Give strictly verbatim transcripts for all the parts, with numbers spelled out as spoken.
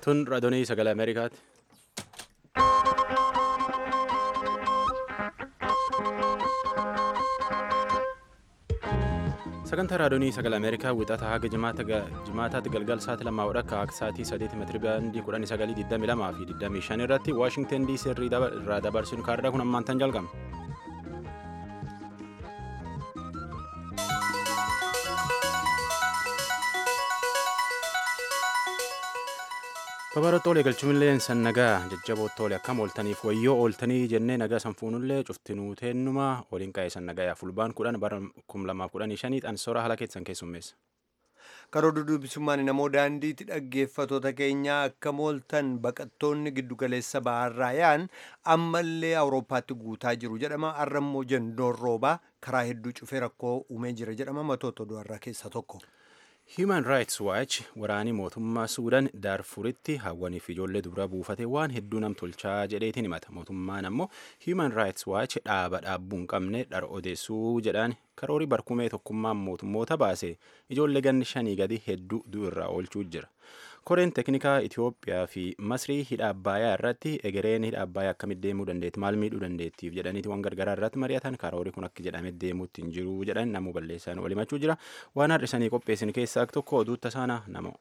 Tun raadiyoo sagalee Ameerikaati. Sagantaa raadiyoo sagalee Ameerikaa wixata haga jimaataatti galgal sa'aatii lamaa akka sa'aatii sadeeti meetira baandii kudhanii sagalii digdamii lamaa fi digdamii shan irratti Waashingtan D C irraa dabarsuun kaarraa kun ammaan tan jalqabna. Babaroota olee galchuunillee san nagaa jajjaboota olee akkam ooltaniif wayyoo ooltanii jennee nagaa sanfuunillee cuftinuu teennumaa waliin qaa'ee san nagaa fulbaan kudhan bara kum lamaaf kudhanii shanii xansoora haala keessan keessummeessa. Karoo duduubisummaan namoo daandiitti dhaggeeffatoota keenyaa akkam ooltan baqattoonni giddugaleessa baharraa yaa'an ammallee awurooppaatti guutaa jiru jedhama. Arrammoo jendoon roobaa karaa hedduu cufee rakkoo uumee jira jedhama. Matoota du'arraa keessaa tokko. Human Rights Watch waraanii mootummaa Suudaan Daarfuritti hawwanii fi ijoollee dubara buufate waan hedduu nam tolchaa jedheetiin himata. Mootummaan ammoo Human Rights Watch dhaaba dhaabbuu hin qabne dhara odeessuu jedhaan karoorii barkumee tokkummaan mootummoota baase ijoollee ganni shanii gadi hedduu du'irraa oolchuu jira. Koreen teeknikaa Itoophiyaa fi Masrii hidha Abbaayyaa irratti egereen hidha Abbaayyaa akkamitti deemuu dandeetti maal miidhuu dandeettiif jedhaniiti waan gargaraa irratti mari'atan karoorii kun akka jedhame deemuutti hin jiru jedhan namuu balleessan walimachuu jira. Waan har'isanii qopheessin keessaa tokko oduu tasaana namoo.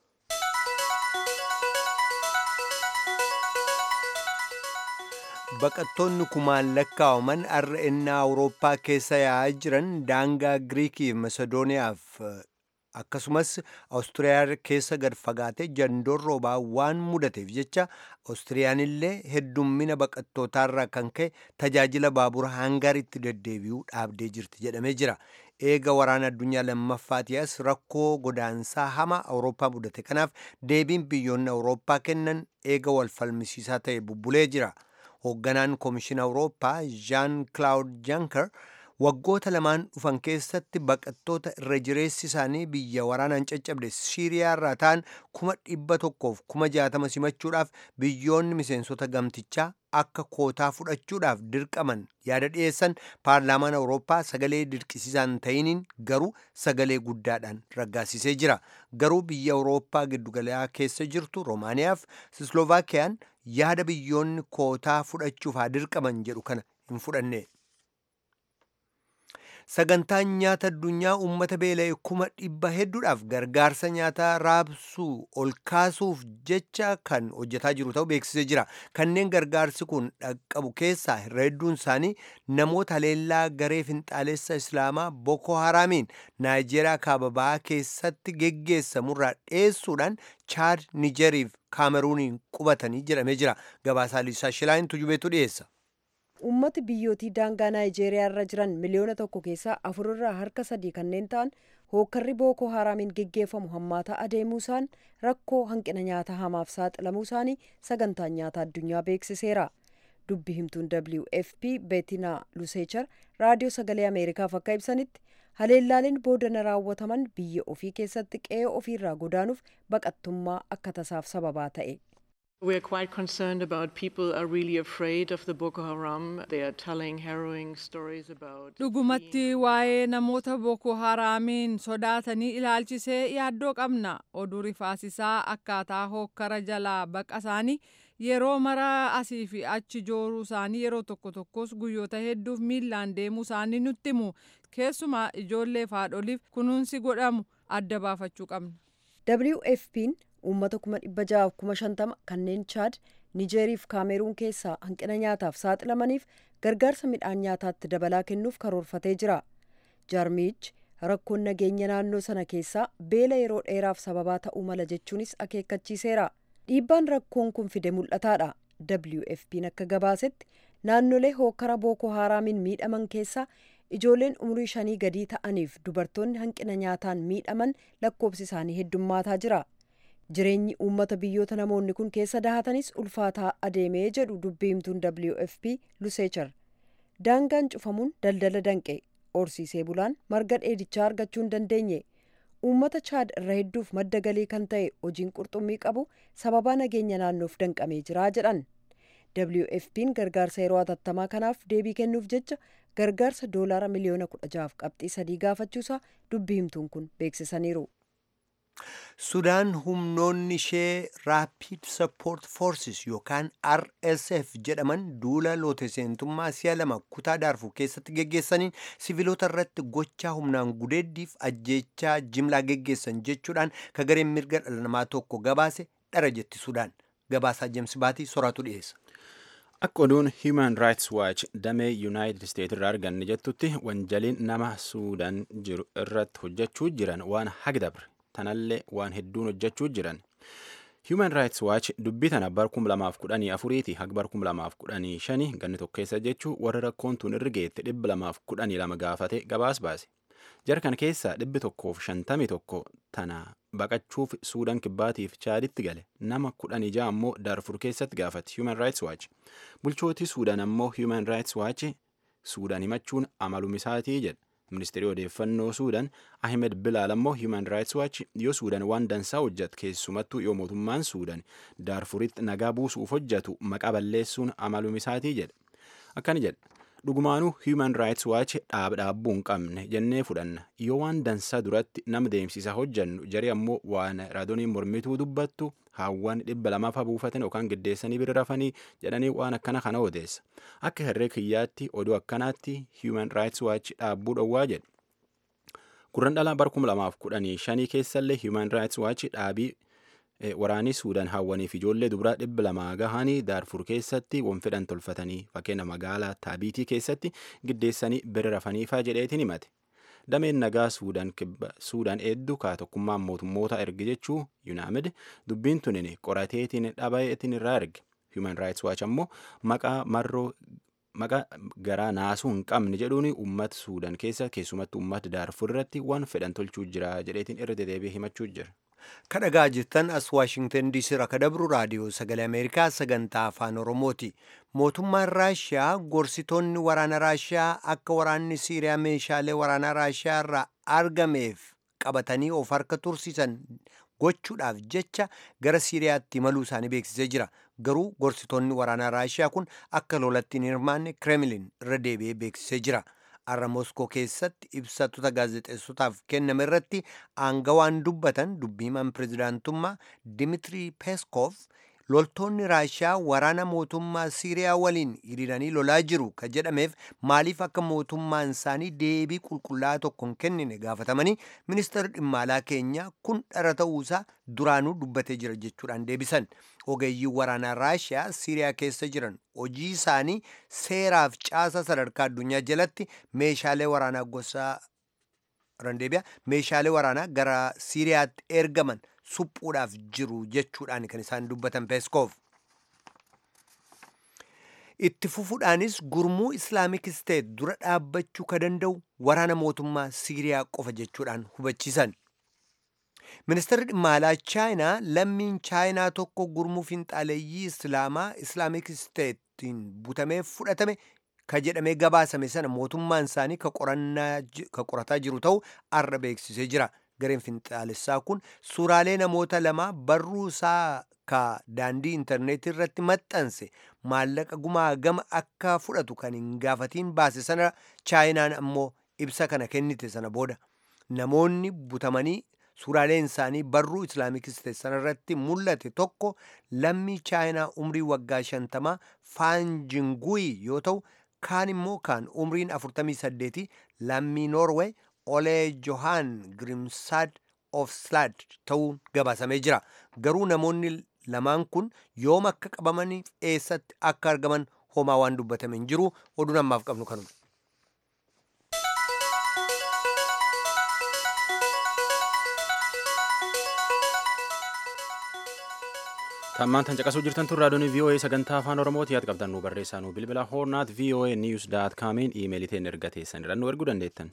Baqattoonni kumaan lakkaa'aman har'a ennaa Awurooppaa keessa yaa'aa jiran daangaa Giriikii fi Masedooniyaaf akkasumas Awustiriyaa keessa gad fagaatee jandoon roobaa waan mudateef jecha Awustiriyaan illee heddummina baqattootaarraa kan ka'e tajaajila baabura Hangaariitti deddeebi'uu dhaabdee jirti jedhamee jira. Eega waraana addunyaa lammaffaatiyaas rakkoo godaansaa hama Awurooppaa mudate kanaaf deebiin biyyoonni Awurooppaa kennan eega wal falmisiisaa ta'e bubbulee jira. Hoogganaan Koomishina Awurooppaa Jean Claude Juncker waggoota lamaan dhufan keessatti baqattoota irra jireessi isaanii biyya waraanaan caccabde Siiriyaa irraa ta'an kuma dhibba tokkoof kuma jaatama simachuudhaaf biyyoonni miseensota gamtichaa akka kootaa fudhachuudhaaf dirqaman yaada dhiyeessan paarlaamaan Awurooppaa sagalee dirqisiisaan ta'iniin garuu sagalee guddaadhaan raggaasisee jira. Garuu biyya Awurooppaa giddugaleessaa keessa jirtu Roomaaniyaaf Slovaakiyaan yaada biyyoonni kootaa fudhachuuf haa dirqaman jedhu kana hin fudhanne. Sagantaan nyaata addunyaa uummata beela'e kuma dhibba hedduudhaaf gargaarsa nyaataa raabsuu ol kaasuuf jecha kan hojjetaa jiru ta'uu beeksisee jira. Kanneen gargaarsi kun dhaqqabu keessaa irra hedduun isaanii namoota haleellaa garee finxaalessa Islaamaa Boko Haraamiin Naayijeeriyaa kaaba bahaa keessatti geggeessamurraa dheessuudhaan Chaad, Nijeriif Kaameruuniin qubatanii jedhamee jira. Gabaasaa Liisaa Shilaayin tujubeetu dhiyeessa. Uummati biyyootii daangaa Naayijeeriyaa irra jiran miliyoona tokko keessaa afurirraa harka sadii kanneen ta'an hookkarri Booko Haraamiin geggeeffamu hammaataa adeemuusaan rakkoo hanqina nyaataa hamaaf saaxilamuu isaanii sagantaan nyaataa addunyaa beeksiseera. Dubbi himtuun W F P Beetinaa Luseechar raadiyoo sagalee Ameerikaaf akka ibsanitti haleellaaleen boodana raawwataman biyya ofii keessatti qe'ee ofiirraa godaanuuf baqattummaa akka tasaaf sababaa ta'e. We are quite concerned about people are really afraid of the Boko Haram. They are telling harrowing stories about. Dhugumatti waa'ee namoota Boko Haramiin sodaatanii ilaalchisee yaaddoo qabna. Oduu rifaasisaa akkaataa hookkara jalaa baqasaanii yeroo mara asii fi achi jooruu isaanii yeroo tokko tokkos guyyoota hedduuf miillaan deemuu isaanii nutti himu. Keessumaa ijoollee fi haadholiif kunuunsi godhamu adda baafachuu qabna. W F P'n uummata kuma dhibba ja'aaf kuma shantama kanneen Chaad, Nijeeriif Kaameruun keessaa hanqina nyaataaf saaxilamaniif gargaarsa midhaan nyaataatti dabalaa kennuuf karoorfatee jira. Jaarmichi rakkoon nageenya naannoo sana keessaa beela yeroo dheeraaf sababaa ta'uu mala jechuunis akeekkachiiseera. Dhiibbaan rakkoon kun fide mul'ataadha. W F P'n akka gabaasetti naannolee hookkara Booko Haraamiin miidhaman keessaa ijoolleen umurii shanii gadii ta'aniif dubartoonni hanqina nyaataan miidhaman lakkoofsi isaanii heddummaataa jira. Jireenyi uummata biyyoota namoonni kun keessa dahatanis ulfaataa adeemee jedhu dubbii himtuun W F P Luseechar. Daangaan cufamuun daldala danqe horsiisee bulaan marga dheedichaa argachuu hin dandeenye. Uummata Chaad irra hedduuf madda galii kan ta'e hojiin qurxummii qabu sababaa nageenya naannoof danqamee jira jedhan. W F P'n gargaarsa yeroo hatattamaa kanaaf deebii kennuuf jecha gargaarsa doolaara miliyoona kudha ja'aaf qabxii sadii gaafachuusaa dubbii himtuun kun beeksisaniiru. Sudaan humnoonni ishee Rapid Support Forces yookaan R S F jedhaman duula looteseentummaa si'a lama kutaa Daarfur keessatti geggeessaniin siviilota irratti gochaa humnaan gudeeddiif ajjeechaa jimlaa geggeessan jechuudhaan ka gareen mirga dhala namaa tokko gabaase dhara jetti Sudaan. Gabaasaa James Baatii soraatu dhiyeessa. Akka oduun Human Rights Watch damee United States irraa arganne jettutti wanjaliin nama Suudaan jiru irratti hojjechuu jiran waan hagdabre. Tanallee waan hedduun hojjechuu jiran. Human Rights Watch dubbii tana bar kum lamaaf kudhanii afuriiti haga bar kum lamaaf kudhanii shanii ganni tokko keessa jechuu warra rakkoon tun irra geette dhibba lamaaf kudhanii lama gaafate gabaas baase. Jara kana keessaa dhibbi tokkoof shantamii tokko tana baqachuuf Suudaan kibbaatiif Chaaditti gale nama kudhanii ja'a ammoo Daarfur keessatti gaafate Human Rights Watch. Bulchooti Suudaan ammoo Human Rights Watch Suudaan himachuun amalum isaatii jedha. Ministeerri odeeffannoo Suudaan Ahmed Bilaal ammoo Human Rights Watch yoo Suudaan waan dansaa hojjetu keessumattuu yoo mootummaan Suudaan Daarfuritti nagaa buusuuf hojjetu maqaa balleessuun amalum isaatii jedha. Akkana jedha. Dhugumaanuu Human Rights Watch dhaab dhaabbuu hin qabne jennee fudhanna. Yoo waan dansaa duratti nama deemsisa hojjannu jari ammoo waan raadoniin mormituu dubbattu haawwan dhibba lamaaf buufatan yookaan giddeessanii bira rafanii jedhanii waan akkana kana odeessa. Akka herree kiyyaatti oduu akkanaatti Human Rights Watch dhaabbuu dhowwaa jedhe. Gurran dhalaa bar kum lamaaf kudhanii shanii keessallee Human Rights Watch dhaabii waraanii Suudaan haawwaniif ijoollee dubaraa dhibba lamaa gahanii Daarfur keessatti wanfedhan tolfatanii fakkeenya magaalaa Taabiitii keessatti giddeessanii bira rafaniifaa jedheetiin himate. Dameen nagaa Suudaan Suudaan hedduu kaa tokkummaan mootummoota erge jechuu Yunaamid dubbiin tunin qorateetiin dhabayeetiin irraa erge. Human Rights Watch ammoo maqaa marroo maqaa garaa naasuu hin qabne jedhuun uummata Suudaan keessa keessumattuu uummata Daarfur irratti waan fedhan tolchuu jira jedheetiin irra dedeebi'ee himachuu jira. Kadhagaa jirtan as Waashingtan D C irraa kadabru raadiyoo sagalee Ameerikaa sagantaa afaan Oromooti. Mootummaan Raashiyaa gorsitoonni waraana Raashiyaa akka waraanni Siiriyaa meeshaalee waraanaa Raashiyaa irraa argameef qabatanii of harka tursiisan gochuudhaaf jecha gara Siiriyaatti imaluu isaanii beeksisee jira. Garuu gorsitoonni waraanaa Raashiyaa kun akka lolatti hin hirmaanne Kremlin irra deebi'ee beeksisee jira. Har'a Moskoo keessatti ibsattoota gaazexeessotaaf kenname irratti aangawaan dubbatan dubbiimaan pirezidaantummaa Dimitri Peskov loltoonni Raashiyaa waraana mootummaa Siiriyaa waliin hiriiranii lolaa jiru ka jedhameef maaliif akka mootummaan isaanii deebii qulqullaa'aa tokko hin kennine gaafatamanii ministeerri dhimma alaa keenyaa kun dhara ta'uusaa duraanuu dubbatee jira jechuudhaan deebisan. Ogeeyyiin waraanaa Raashiyaa Siiriyaa keessa jiran hojii isaanii seeraaf caasa sadarkaa addunyaa jalatti meeshaalee waraanaa gosa randeebiyaa meeshaalee waraanaa gara Siiriyaatti ergaman suphuudhaaf jiru jechuudhaan kan isaan dubbatan Peskov. Itti fufuudhaanis gurmuu Islaamik Isteet dura dhaabbachuu ka danda'u waraana mootummaa Siiriyaa qofa jechuudhaan hubachiisan. Ministeerri dhimma alaa Chaayinaa lammiin Chaayinaa tokko gurmuu finxaaleeyyii Islaamaa Islaamik Isteetiin butamee fudhatame ka jedhamee gabaasame sana mootummaan isaanii ka qorataa jiru ta'u arra beeksisee jira. Gareen finxaalessaa kun suuraalee namoota lamaa barruu isaa ka daandii intarneetii irratti maxxanse maallaqa gumaa gama akka fudhatu kan hin gaafatiin baase sana Chaayinaan ammoo ibsa kana kennite sana booda namoonni butamanii suuraaleen isaanii barruu Islaamik Isteet sana irratti mul'ate tokko lammii Chaayinaa umrii waggaa shantamaa Faanjinguyi yoo ta'u kaan immoo kaan umriin afurtamii saddeetii lammii Noorweey Olee Johaan Grimsaad Ofslaad ta'uun gabaasamee jira. Garuu namoonni lamaan kun yoom akka qabamanii eessatti akka argaman homaa waan dubbatame hin jiru. Oduun ammaaf qabnu kanuma. Tammaan tan caqasuu jirtan tun raadiyoon V O A sagantaa afaan Oromooti yaad qabdan nu barreessaa nu bilbila hornaat V O A news dot comiin iimeeliteen erga teessan irra nu erguu dandeettan.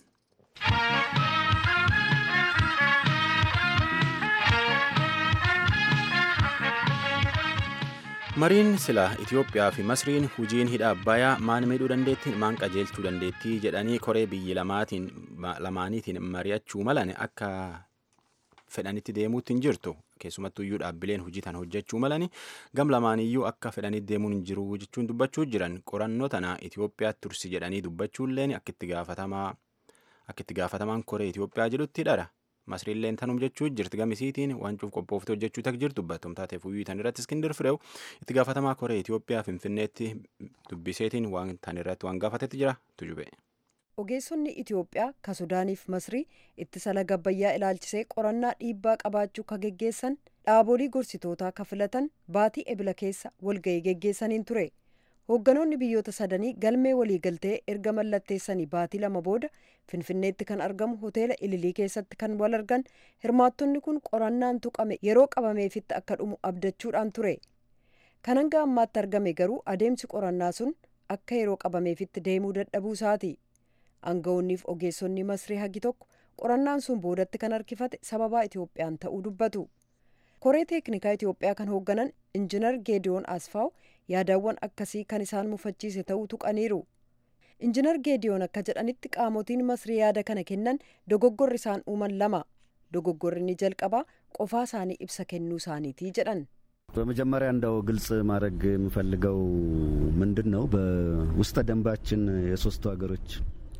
Mariin sila Itoophiyaa fi Masriin hujiin hidha Abbayyaa maan miidhuu dandeettiin maan qajeelchuu dandeettii jedhanii koree biyyi lamaatiin lamaaniitiin mari'achuu malan akka fedhanitti deemuutti hin jirtu. Keessumattuu iyyuu dhaabbileen hojii tan hojjechuu malani gam lamaaniyyuu akka fedhanitti deemuun hin jiru jechuun dubbachuu jiran qorannoo tana Itoophiyaatti tursi jedhanii dubbachuulleen akka itti gaafatamaa akka itti gaafatamaan koree Itoophiyaa jedhutti dhara. Masriilleen tanum jechuu jirti gamisiitiin waan cuuf qophoofte hojjechuu tak jirtu dubbattum taateef uyyuu tan irratti Iskindir Fireew itti gaafatamaa koree Itoophiyaa Finfinneetti dubbiseetiin waan tan irratti waan gaafatetti jira tujube. Ogeessonni Itoophiyaa ka Sudaaniif Masrii ittisa laga Abbayyaa ilaalchisee qorannaa dhiibbaa qabaachuu ka geggeessan dhaabolee gorsitootaa ka filatan baatii ebila keessa walga'ii geggeessaniin ture. Hoogganoonni biyyoota sadanii galmee waliigaltee erga mallatteessanii baatii lama booda Finfinneetti kan argamu hoteela Ililii keessatti kan wal argan hirmaattonni kun qorannaan tuqame yeroo qabameefitti akka dhumu abdachuudhaan ture. Kan hanga ammaatti argame garuu adeemsi qorannaa sun akka yeroo qabameefitti deemuu dadhabuu isaati. Aangawoonniif ogeessonni Masrii hagi tokko qorannaan sun boodatti kan harkifate sababaa Itoophiyaan ta'uu dubbatu. Koree teeknikaa Itoophiyaa kan hoogganan Injiinar Geediyoon Asfaaw yaadawwan akkasii kan isaan mufachiise ta'uu tuqaniiru. Injiinar Geediyoon akka jedhanitti qaamotiin Masrii yaada kana kennan dogoggorri isaan uuman lama. Dogoggorri ni jalqabaa qofaa isaanii ibsa kennuu isaaniitii jedhan. በመጀመሪያ እንደው ግልጽ ማድረግ የምፈልገው ምንድነው በውስጠ ደንባችን የሶስቱ ሀገሮች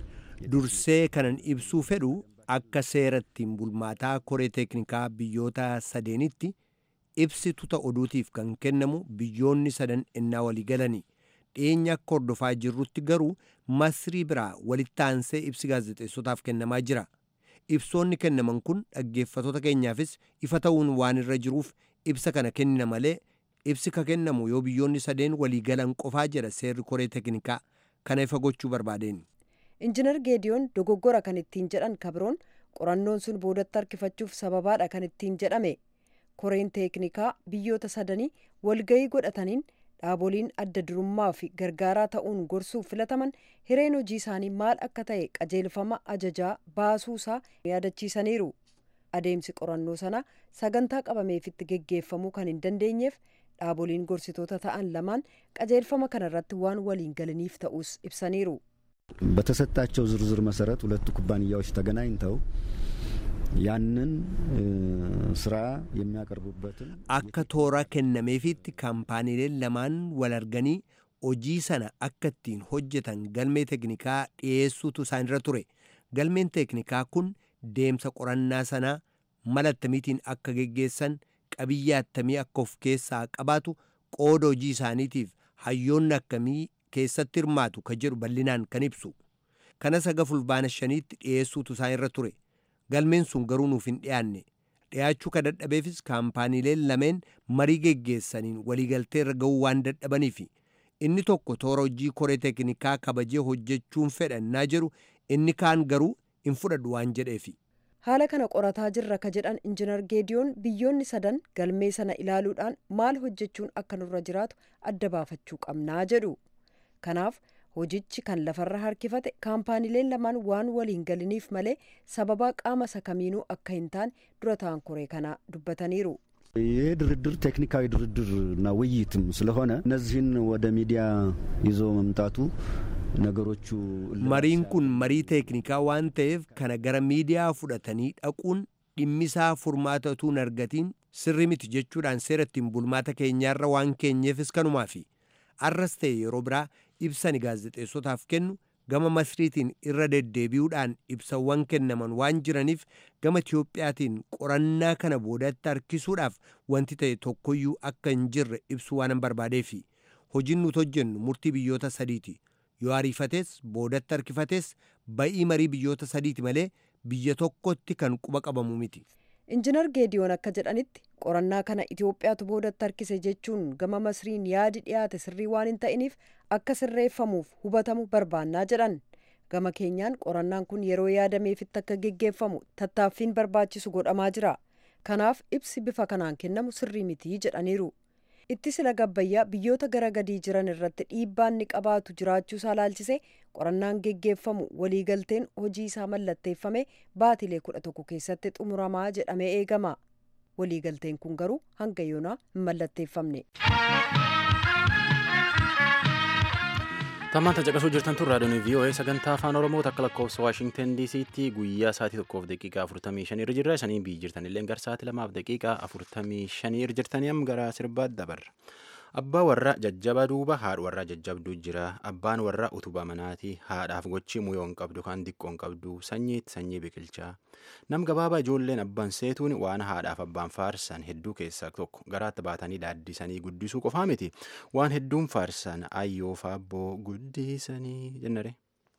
dursee kanan ibsuu fedhu akka seerattiin bulmaataa koree teeknikaa biyyoota sadeenitti ibsi tuuta oduutiif kan kennamu biyyoonni sadan ennaa walii galanii dhiyeenya akka hordofaa jirrutti garuu Masrii biraa walitti aansee ibsi gaazexeessotaaf kennamaa jira. Ibsoonni kennaman kun dhaggeeffatoota keenyaafis ifa ta'uun waan irra jiruuf ibsa kana kennina malee ibsi ka kennamu yoo biyyoonni sadeen walii galan qofaa jedha seerri koree teeknikaa kana ifa gochuu barbaadeen. Injiinar Geediyoon dogoggora kan ittiin jedhan kabroon qorannoon sun boodatti harkifachuuf sababaadha kan ittiin jedhame. Koreen teeknikaa biyyoota sadanii walga'ii godhataniin dhaaboliin adda durummaa fi gargaaraa ta'uun gorsuuf filataman hireen hojii isaanii maal akka ta'e qajeelfama ajajaa baasuusaa yaadachiisaniiru. Adeemsi qorannoo sana sagantaa qabameefitti geggeeffamuu kan hin dandeenyeef dhaaboliin gorsitoota ta'an lamaan qajeelfama kanarratti waan waliin galaniif ta'us ibsaniiru. በተሰጣቸው ዝርዝር መሰረት ሁለቱ ኩባንያዎች ተገናኝተው ያንን ስራ የሚያቀርቡበትን akka toora kennameefitti kaampaaniileen lamaan wal arganii hojii sana akka ittiin hojjetan galmee teeknikaa dhiyeessuutu isaanirra ture. Galmeen teeknikaa kun deemsa qorannaa sanaa mala attamiitiin akka geggeessan qabiyyee attamii akka of keessaa qabaatu qooda hojii isaaniitiif hayyoonni akkamii keessatti hirmaatu ka jedhu bal'inaan kan ibsu. Kanas haga fulbaana shaniitti dhiyeessuutu isaanirra ture. Galmeen sun garuu nuuf hin dhiyaanne. Dhiyaachuu ka dadhabeefis kaampaaniileen lameen marii geggeessaniin waliigaltee irra ga'uu waan dadhabaniifi inni tokko toora hojii koree teeknikaa kabajee hojjechuun fedhannaa jiru inni kaan garuu hin fudhadhu waan jedheefi. Haala kana qorataa jirra ka jedhan Injiinar Geediyoon biyyoonni sadan galmee sana ilaaluudhaan maal hojjechuun akka nurra jiraatu adda baafachuu qabnaa jedhu. Kanaaf hojichi kan lafarra harkifate kaampaaniileen lamaan waan waliin galiniif malee sababaa qaama sakamiinuu akka hin taane dura ta'an koree kana dubbataniiru. ይህ ድርድር ቴክኒካዊ ድርድርና ውይይትም ስለሆነ እነዚህን ወደ ሚዲያ ይዞ መምጣቱ ነገሮቹ mariin kun marii teeknikaa waan ta'eef kana gara miidiyaa fudhatanii dhaquun dhimmisaa furmaata utuu hin argatiin sirri miti jechuudhaan seerattiin bulmaata keenyaarra waan keenyeefis kanumaafi arras ta'e yeroo biraa ibsani gaazexeessotaaf kennu gama Masriitiin irra deddeebi'uudhaan ibsawwan kennaman waan jiraniif gama Itiyoophiyaatiin qorannaa kana boodatti harkisuudhaaf wanti ta'e tokkoyyuu akka hin jirre ibsuu waan barbaadeefi hojiin nuti hojjennu murtii biyyoota sadiiti. Yoo ariifates boodatti harkifates ba'ii marii biyyoota sadiiti malee biyya tokkotti kan quba qabamu miti. Injiinar Geediyoon akka jedhanitti qorannaa kana Itoophiyaatu boodatti harkise jechuun gama Masriin yaadi dhiyaate sirrii waan hin ta'iniif akka sirreeffamuuf hubatamu barbaannaa jedhan. Gama keenyaan qorannaan kun yeroo yaadameefitti akka geggeeffamu tattaaffiin barbaachisu godhamaa jira. Kanaaf ibsi bifa kanaan kennamu sirrii mitii jedhaniiru. Ittisi laga Abbayyaa biyyoota gara gadii jiran irratti dhiibbaan ni qabaatu jiraachuu isaa ilaalchise qorannaan geggeeffamu waliigalteen hojii isaa mallatteeffame baatilee kudha tokko keessatti xumuramaa jedhamee eegama. Waliigalteen kun garuu hanga yoonaa hin mallatteeffamne. Tammaan caqasuu jirtan tun raadiyoon V O A sagantaa afaan Oromoo takka lakkoofsa Waashingtan D C'tti guyyaa sa'aatii tokkoof daqiiqaa afurtamii shanii irra jirra. Isanii biyyi jirtan illee gara sa'aatii lamaaf daqiiqaa afurtamii shanii irra jirtanii amma gara sirbaa dabarra. Abbaa warra jajjaba duuba haadha warra jajjabduu jira. Abbaan warra utubaa manaati. Haadhaaf gochi muyoo hin qabdu kan diqqoo hin qabdu. Sanyiitti sanyii biqilchaa. Nam gabaabaa ijoolleen abbaan seetuun waan haadhaaf abbaan faarsan hedduu keessaa tokko. Garaatti baatanii daaddisanii guddisuu qofaa miti. Waan hedduun faarsan ayyoo faabboo guddisanii jennare.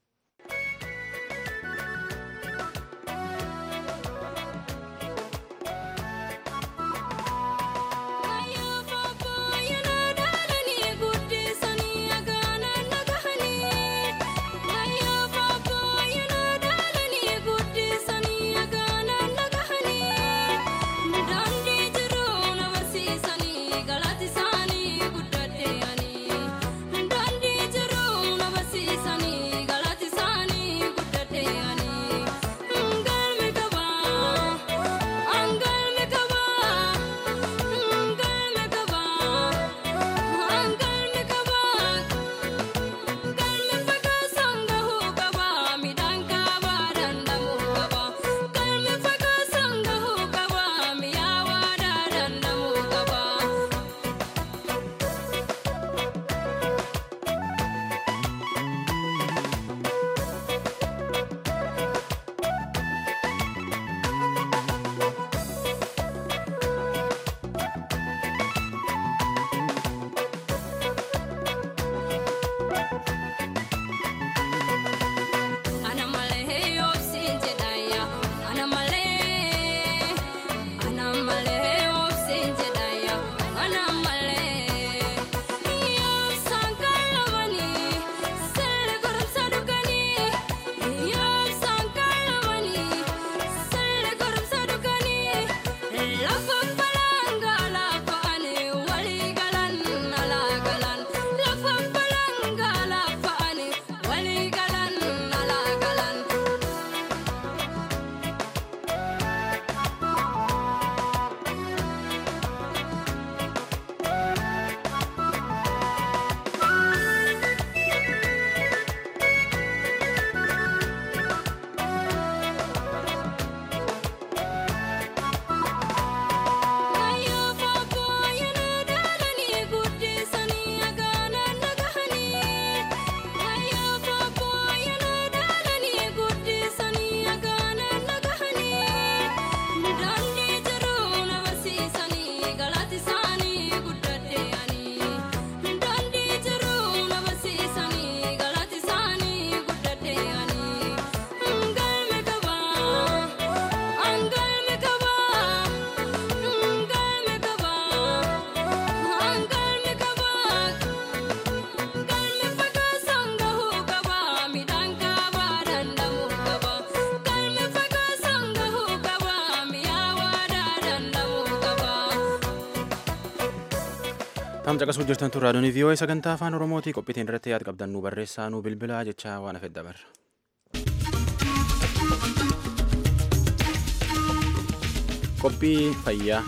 Tamca qasuu jirtan tun raadiyoon V O A sagantaa afaan Oromootii qophiitiin irratti yaad qabdan nu barreessaa nu bilbilaa jechaa waan hafedha barra. Qophii fayyaa.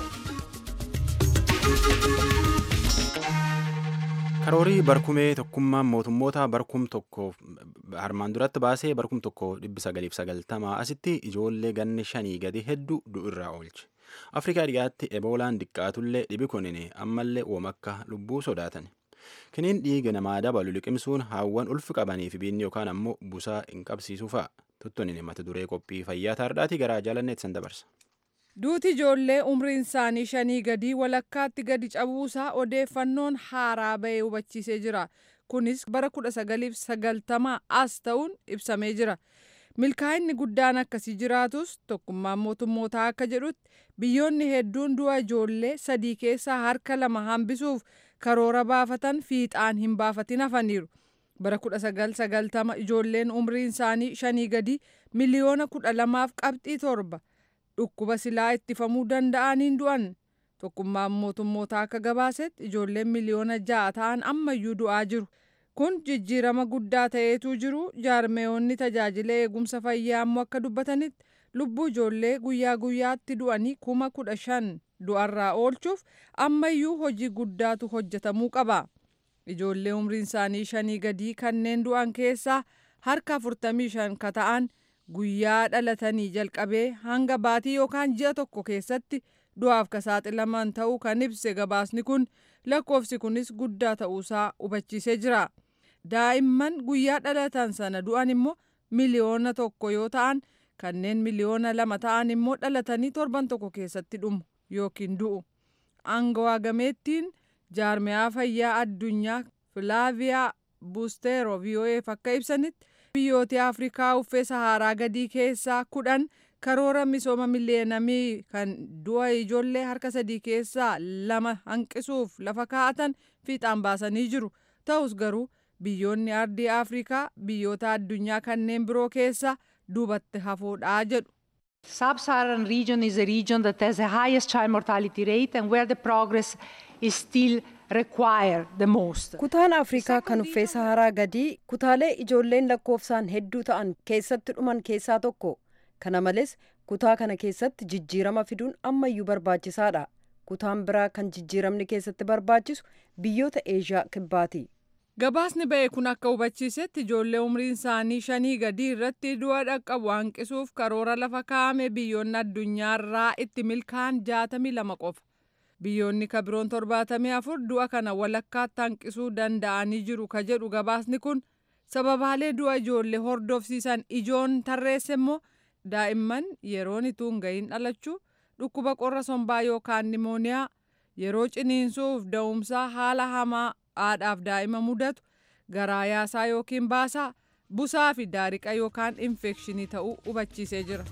Karoorii barkumee tokkummaan mootummoota barkum tokko harmaan duratti baasee barkum tokko dhibbi sagaliif sagaltamaa asitti ijoollee ganni shanii gadi hedduu du'irraa oolche. Afrikaa dhiyaatti eboolaan diqqaatullee dhibi kunini ammallee uumakka lubbuu sodaatan. Kiniin dhiiga namaa dabalu liqimsuun haawwan ulfi qabanii fi biinni yookaan ammoo busaa hin qabsiisuu fa'a. Tuttunin mata duree qophii fayyaa taardhaatii garaa jaalanneetti san dabarsa. Duuti ijoollee umriin isaanii shanii gadii walakkaatti gadi cabuusaa odeeffannoon haaraa bahee hubachiisee jira. Kunis bara kudha sagaliif sagaltamaa as ta'uun ibsamee jira. Milkaa'inni guddaan akkasii jiraatus tokkummaan mootummootaa akka jedhutti biyyoonni hedduun du'a ijoollee sadii keessaa harka lama hambisuuf karoora baafatan fiixaan hin baafatin hafaniiru. Bara kudha sagal sagaltama ijoolleen umriin isaanii shanii gadi miliyoona kudha lamaaf qabxii torba dhukkuba silaa ittifamuu danda'aniin du'an. Tokkummaan mootummootaa akka gabaasetti ijoolleen miliyoona ja'a ta'an ammayyuu du'aa jiru. Kun jijjiirama guddaa ta'eetu jiru. Jaarmeeyonni tajaajila eegumsa fayyaa ammoo akka dubbatanitti lubbuu ijoollee guyyaa guyyaatti du'anii kuma kudha shan du'arraa oolchuuf ammayyuu hojii guddaatu hojjetamuu qaba. Ijoollee umriin isaanii shanii gadii kanneen du'an keessaa harka afurtamii shan ka ta'an guyyaa dhalatanii jalqabee hanga baatii yookaan ji'a tokko keessatti du'aaf ka saaxilaman ta'uu kan ibse gabaasni kun lakkoofsi kunis guddaa ta'uusaa hubachiisee jira. Daa'imman guyyaa dhalatan sana du'an immoo miliyoona tokko yoo ta'an kanneen miliyoona lama ta'an immoo dhalatanii torban tokko keessatti dhumu yookiin du'u. Aangawaa gameettiin jaarmiyaa fayyaa addunyaa Filaaviyaa Buusteeroo V O Eef akka ibsanitti biyyoota Afrikaa uffee Saharaa gadii keessaa kudhan karoora misooma miliyeenamii kan du'a ijoollee harka sadii keessaa lama hanqisuuf lafa kaa'atan fiixaan baasanii jiru. Ta'us garuu biyyoonni ardii Afrikaa biyyoota addunyaa kanneen biroo keessaa duubatti hafoodhaa jedhu. Sub-Saharan region is a region that has the highest child mortality rate and where the progress is still required the most. Kutaan Afrikaa kan uffee Saharaa gadii kutaalee ijoolleen lakkoofsaan hedduu ta'an keessatti dhuman keessaa tokko. Kana malees kutaa kana keessatti jijjiirama fiduun ammayyuu barbaachisaadha. Kutaan biraa kan jijjiiramni keessatti barbaachisu biyyoota Eeshiyaa kibbaati. Gabaasni ba'e kun akka hubachiisetti ijoollee umriin isaanii shanii gadii irratti du'a dhaqqabu hanqisuuf karoora lafa kaa'ame biyyoonni addunyaarraa itti milkaa'an jaatamii lama qofa. Biyyoonni kabiroon torbaatamii afur du'a kana walakkaatti hanqisuu danda'anii jiru ka jedhu gabaasni kun sababaalee du'a ijoollee hordofsiisan ijoon tarreesse immoo daa'imman yeroon ituu hin gahin dhalachuu, dhukkuba qorra sombaa yookaan nimooniyaa, yeroo ciniinsuuf da'umsaa haala hamaa haadhaaf daa'ima mudatu, garaa yaasaa yookiin baasaa, busaa fi daariqa yookaan infekshinii ta'uu hubachiisee jira.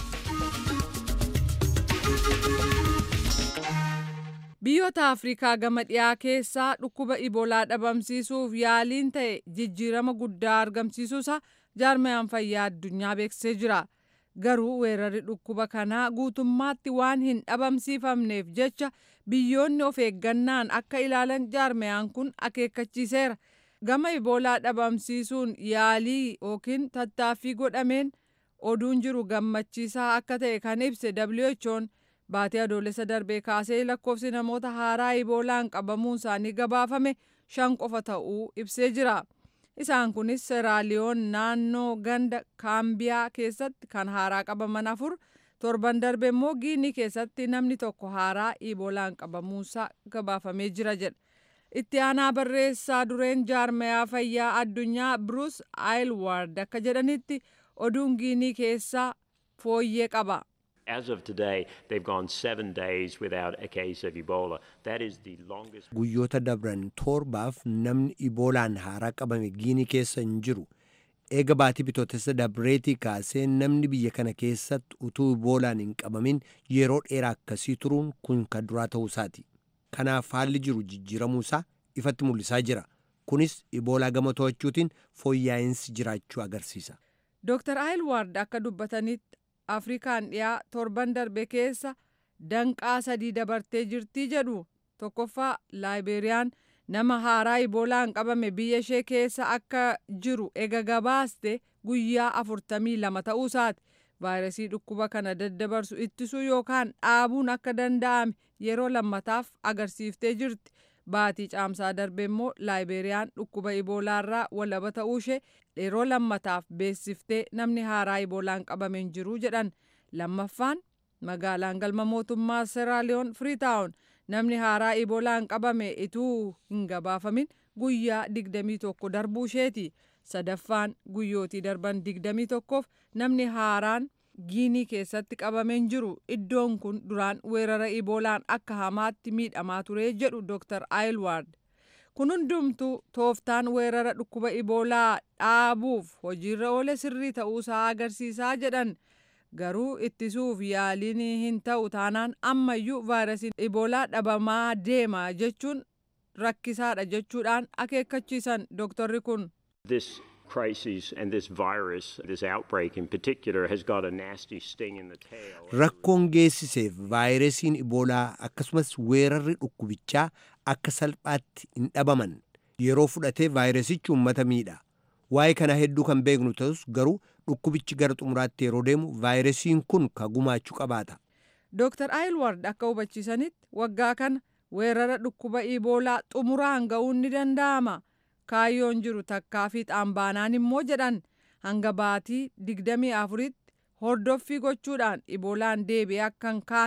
Biyyoota Afrikaa gama dhiyaa keessaa dhukkuba Iboolaa dhabamsiisuuf yaaliin ta'e jijjiirama guddaa argamsiisuusaa jaarmayaan fayyaa addunyaa beeksisee jira. Garuu weerarri dhukkuba kanaa guutummaatti waan hin dhabamsiifamneef jecha biyyoonni of eeggannaan akka ilaalan jaarmayaan kun akeekkachiiseera. Gama Iboolaa dhabamsiisuun yaalii yookiin tattaaffii godhameen oduun jiru gammachiisaa akka ta'e kan ibse W H O'n baatii adoolessa darbee kaasee lakkoofsi namoota haaraa Iboolaan qabamuun isaanii gabaafame shan qofa ta'uu ibsee jira. Isaan kunis Seeraaliyoon naannoo ganda Kaambiyaa keessatti kan haaraa qabaman afur, torban darbe immoo Giinii keessatti namni tokko haaraa Iboolaan qabamuunsaa gabaafamee jira jedha. Itti aanaa barreessaa dureen jaarmayaa fayyaa addunyaa Bruce Aylward akka jedhanitti oduun Giinii keessaa fooyyee qaba. As of today, they've gone seven days without a case of Ebola. That is the longest. Guyyoota dabran torbaaf namni Iboolaan haaraa qabame Giinii keessa hin jiru. Eega baatii bitootessa dabreetii kaasee namni biyya kana keessatti utuu Iboolaan hin qabamin yeroo dheeraa akkasii turuun kun kan duraa ta'uusaati. Kanaaf haalli jiru jijjiiramuusaa ifatti mul'isaa jira. Kunis Iboolaa gama to'achuutiin fooyya'insi jiraachuu agarsiisa. Doctor Aylward akka dubbatanitti Afrikaan dhiyaa torban darbe keessa danqaa sadii dabartee jirtii jedhu. Tokkoffaa Laayibeeriyaan nama haaraa Iboolaan qabame biyya ishee keessa akka jiru ega gabaaste guyyaa afurtamii lama ta'uusaati. Vaayirasii dhukkuba kana daddabarsu ittisuu yookaan dhaabuun akka danda'ame yeroo lammataaf agarsiiftee jirti. Baatii caamsaa darbe immoo Laayibeeriyaan dhukkuba Iboolaarraa walaba ta'uu ishee yeroo lammataaf beeksiftee namni haaraa Iboolaan qabame hin jiru jedhan. Lammaffaan magaalaan galma mootummaa Seeraaliyoon Freetown namni haaraa Iboolaan qabame ituu hin gabaafamin guyyaa digdamii tokko darbuu isheeti. Sadaffaan guyyootii darban digdamii tokkoof namni haaraan Giinii keessatti qabame hin jiru. Iddoon kun duraan weerara Iboolaan akka hamaatti miidhamaa ture jedhu Doctor Aylward. Kun hundumtuu tooftaan weerara dhukkuba Iboolaa dhaabuuf hojiirra oole sirrii ta'uusaa agarsiisaa jedhan. Garuu ittisuuf yaaliin hin ta'u taanaan ammayyuu vaayirasiin Iboolaa dhabamaa deema jechuun rakkisaadha jechuudhaan akeekkachiisan doktorri kun. This crisis and this virus, this outbreak in particular, has got a nasty sting in the tail. Rakkoon geessiseef vaayirasiin Iboolaa akkasumas weerarri dhukkubichaa akka salphaatti hin dhabaman yeroo fudhatee vaayirasichi uummata miidha. Waa'ee kana hedduu kan beeknu ta'us garuu dhukkubichi gara xumuraatti yeroo deemu vaayirasiin kun ka gumaachuu qabaata. Doctor Aylward akka hubachiisanitti waggaa kana weerara dhukkuba Iboolaa xumuraan ga'uun ni danda'ama. Kaayyoon jiru takkaa fi xaambaanaan immoo jedhan hanga baatii digdamii afuritti hordoffii gochuudhaan Iboolaan deebi'ee akka hin kaane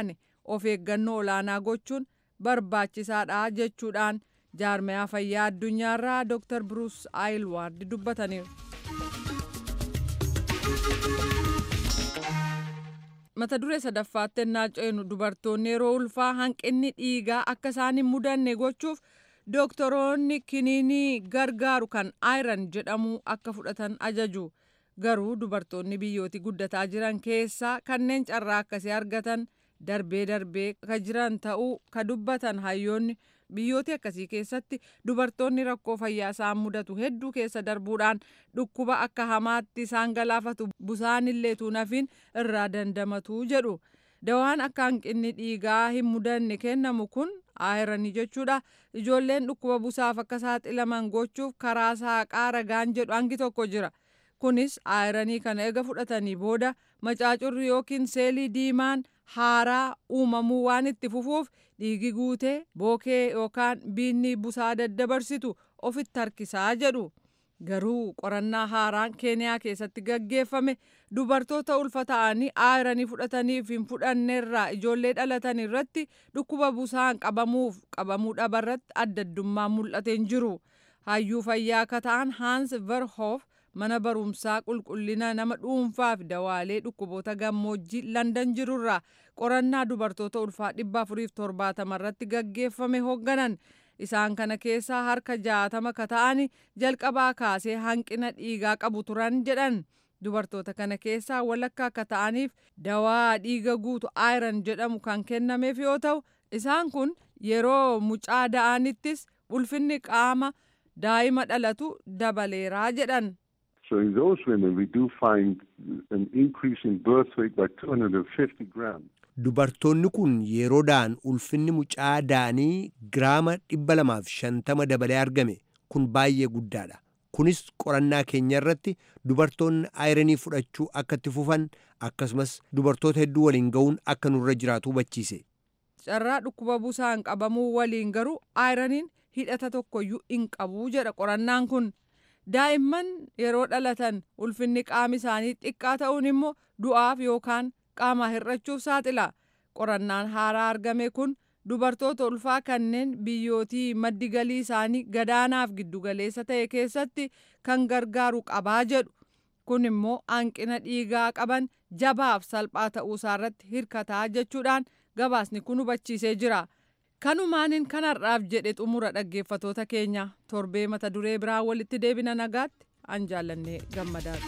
of eeggannoo olaanaa gochuun barbaachisaadha jechuudhaan jaarmiyaa fayyaa addunyaarraa Dr. Bruce Aylward dubbataniiru. Mata duree sadaffaatti ennaa ceenu dubartoonni yeroo ulfaa hanqinni dhiigaa akka isaan hin mudanne gochuuf dooktoroonni kiniinii gargaaru kan ayran jedhamu akka fudhatan ajaju. Garuu dubartoonni biyyooti guddataa jiran keessaa kanneen carraa akkasii argatan darbee darbee ka jiran ta'uu ka dubbatan hayyoonni biyyooti akkasii keessatti dubartoonni rakkoo fayyaa isaan mudatu hedduu keessa darbuudhaan dhukkuba akka hamaatti isaan galaafatu busaanillee tuunafin irraa dandamatu jedhu. Dawaan akka hanqinni dhiigaa hin mudanne kennamu kun ayiranii jechuudha. Ijoolleen dhukkuba busaaf akka saaxilaman gochuuf karaa saaqaa ragaan jedhu hangi tokko jira. Kunis ayiranii kana eega fudhatanii booda macaacurri yookiin seelii diimaan haaraa uumamuu waan itti fufuuf dhiigi guutee bookee yookaan biinni busaa daddabarsitu ofitti harkisaa jedhu. Garuu qorannaa haaraan Keeniyaa keessatti gaggeeffame dubartoota ulfa ta'anii ayiranii fudhataniif hin fudhanneerraa ijoollee dhalatan irratti dhukkuba busaan qabamuuf qabamuu dhabarratti adda addummaa mul'ateen jiru. Hayyuu fayyaa akka ta'an Hans Verhoef mana barumsaa qulqullina nama dhuunfaaf dawaalee dhukkuboota gammoojjii Landan jirurraa qorannaa dubartoota ulfaa dhibba afuriif torbaatama irratti gaggeeffame hoogganan. Isaan kana keessaa harka jaatama ka ta'ani jalqabaa kaasee hanqina dhiigaa qabu turan jedhan. Dubartoota kana keessaa walakkaa akka ta'aniif dawaa dhiiga guutu ayran jedhamu kan kennameef yoo ta'u isaan kun yeroo mucaa da'anittis ulfinni qaama daa'ima dhalatu dabaleeraa jedhan. So in those women we do find an increase in birth weight by two hundred fifty grams. Dubartoonni kun yeroo da'an ulfinni mucaa da'anii giraama dhibba lamaaf shantama dabalee argame kun baay'ee guddaadha. Kunis qorannaa keenya irratti dubartoonni ayiranii fudhachuu akka itti fufan akkasumas dubartoota hedduu waliin ga'uun akka nurra jiraatu hubachiise. Carraa dhukkuba busaan qabamuu waliin garuu ayiraniin hidhata tokkoyyuu hin qabu jedha qorannaan kun. Daa'imman yeroo dhalatan ulfinni qaama isaanii xiqqaa ta'uun immoo du'aaf yookaan qaama hir'achuuf saaxila. Qorannaan haaraa argame kun dubartoota ulfaa kanneen biyyootii maddi galii isaanii gadaanaaf giddugaleessa ta'e keessatti kan gargaaru qabaa jedhu. Kun immoo hanqina dhiigaa qaban jabaaf salphaa ta'uu isaarratti hirkataa jechuudhaan gabaasni kun hubachiisee jira. Kanumaanin kanarraaf jedhe xumura dhaggeeffatoota keenya torbee mata duree biraa walitti deebina nagaatti an jaallannee gammadaadha.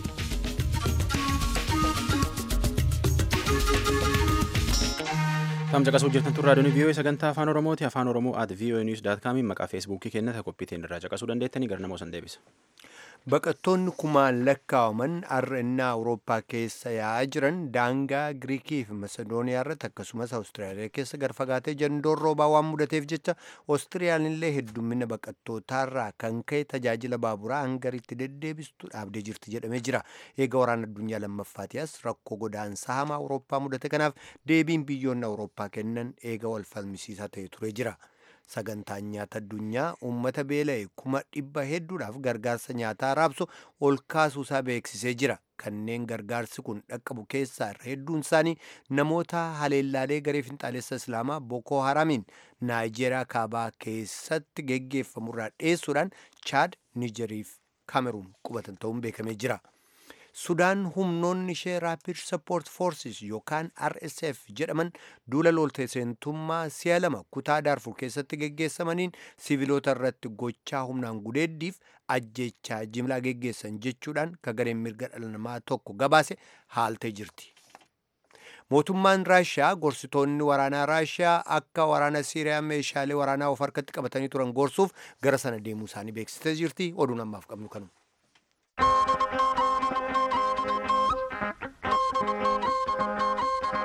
Tamsa qasuu jirtan turraa doonii vii'oo sagantaa afaan oromooti afaan oromoo at vii'oo niws daat kaamiin maqaa feesbuukii kennata qophiitiin irraa caqasuu dandeettanii gara namoo san deebisa. Baqattoonni kumaan lakkaawaman har'a innaa Awurooppaa keessa yaa'aa jiran daangaa Giriikii fi Masedooniyaa irratti akkasumas Awustiraaliyaa keessa garfagaatee jandoon roobaa waan mudateef jecha Awustiriyaan illee heddummina baqattootaarraa kan ka'e tajaajila baaburaa Hangariitti deddeebistu dhaabdee jirti jedhamee jira. Eega waraana addunyaa lammaffaatiyaas rakkoo godaansaa hamaa Awurooppaa mudate kanaaf deebiin biyyoonni Awurooppaa kennan eega wal falmisiisaa ta'e ture jira. Sagantaan nyaata addunyaa uummata beela'e kuma dhibba hedduudhaaf gargaarsa nyaataa raabsu ol kaasuusaa beeksisee jira. Kanneen gargaarsi kun dhaqqabu keessaa irra hedduun isaanii namoota haleellaalee garee finxaalessa Islaamaa Boko Haramiin Naayijeeriyaa kaabaa keessatti geggeeffamurraa dheessuudhaan Chaad, Niijeriif Kaameruun qubatan ta'uun beekamee jira. Sudaan humnoonni ishee Rapid Support Forces yookaan R S F jedhaman duula loltee seentummaa si'a lama kutaa Daarfur keessatti geggeessamaniin siviilota irratti gochaa humnaan gudeeddiif ajjechaa jimlaa geggeessan jechuudhaan kagareen mirga dhala namaa tokko gabaase haaltee jirti. Mootummaan Raashiyaa gorsitoonni waraanaa Raashiyaa akka waraana Siiriyaa meeshaalee waraanaa of harkatti qabatanii turan gorsuuf gara sana deemuu isaanii beeksistee jirti. Oduun ammaaf qabnu kanu.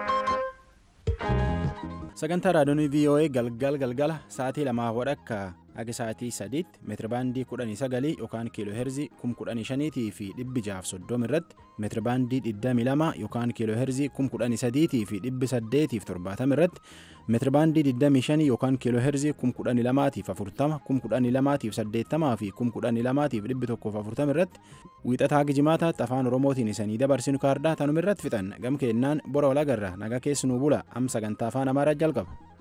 Sagantaa raadiyoonii vii'oo galgal galgala sa'aatii lamaa wadhakka Aga sa'aatii sadiitti meetirabaandii kudhanii sagalii yookaan kiiloo heerzii kum kudhanii shaniitii fi dhibbi jaaf soddoma irratti meetirabaandii digdamii lama yookaan kiiloo heerzii kum kudhanii sadiitii fi dhibbi saddeetiif torbaatama irratti meetirabaandii digdamii shanii yookaan kiiloo heerzii kum kudhanii lamaatiif afurtama kum kudhanii lamaatiif saddeettamaa fi kum kudhanii lamaatiif dhibbi tokkoof afurtama irratti wiixataa gijimaataatti afaan oromootiin isanii dabarsinu kaardaa tanuma irratti fixan gam keennaan bora walagarra nagaa keessanuu bula am sagantaa afaan amaaraa jalqaba.